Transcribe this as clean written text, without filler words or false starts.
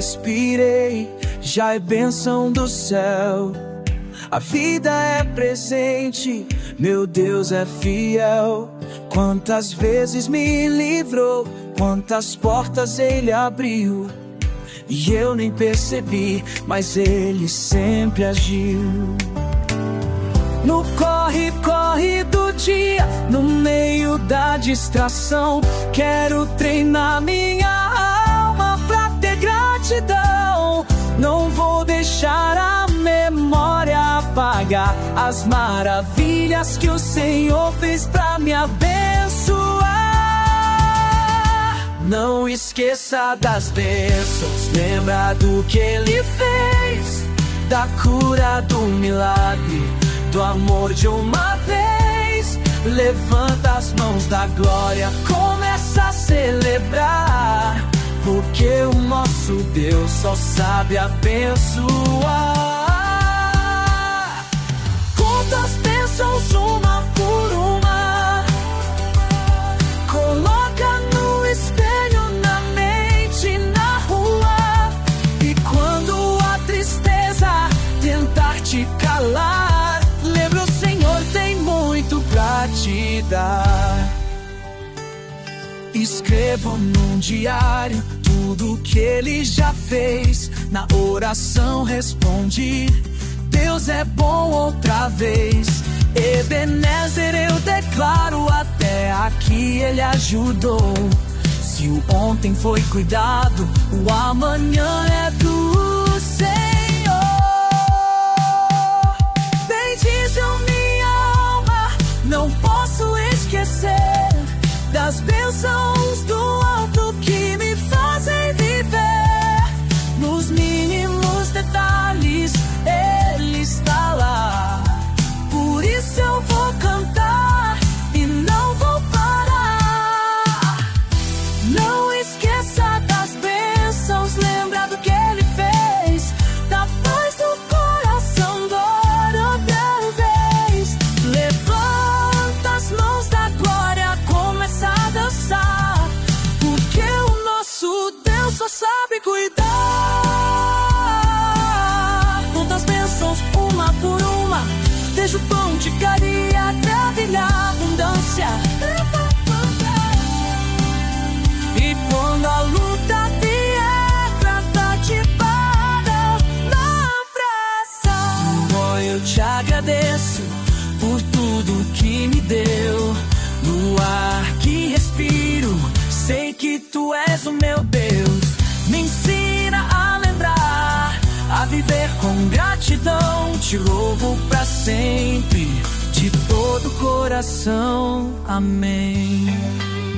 respirei já é bênção do céu. A vida é presente, meu Deus é fiel. Quantas vezes me livrou, quantas portas Ele abriu, e eu nem percebi, mas Ele sempre agiu. No corre-corre do dia, no meio da distração, quero treinar minha alma pra ter gratidão. Não vou deixar a memória apagar as maravilhas que o Senhor fez pra me abençoar. Não esqueça das bênçãos, lembra do que Ele fez, da cura, do milagre, do amor de uma vez. Levanta as mãos da glória, começa a celebrar, porque o nosso Deus só sabe abençoar. Conta as bênçãos uma por uma, coloca no espelho, na mente e na rua. E quando a tristeza tentar te calar, lembra, o Senhor tem muito pra te dar. Escrevo num diário tudo que Ele já fez, na oração respondi: Deus é bom outra vez. Ebenezer eu declaro, até aqui Ele ajudou. Se o ontem foi cuidado, o amanhã é do Senhor. Bendize minha alma, não posso esquecer das bênçãos do alto que me fazem viver. Nos mínimos detalhes Ele está lá. Por isso eu vou cantar e não vou parar. Não esqueça das bênçãos, lembra do que Ele fez, da paz do coração, glória outra vez. Levanta as mãos da glória, começa a dançar, porque o nosso Deus só sabe cuidar. Conta as bênçãos uma por uma, deixa o pão de carinho até brilhar abundância. E quando a luta vier, trata de parar na pressa. Oh, eu te agradeço por tudo que me deu. No ar que respiro, sei que Tu és o meu Deus. Me ensina a lembrar, a viver com gratidão. Te louvo pra sempre, de todo o coração. Amém.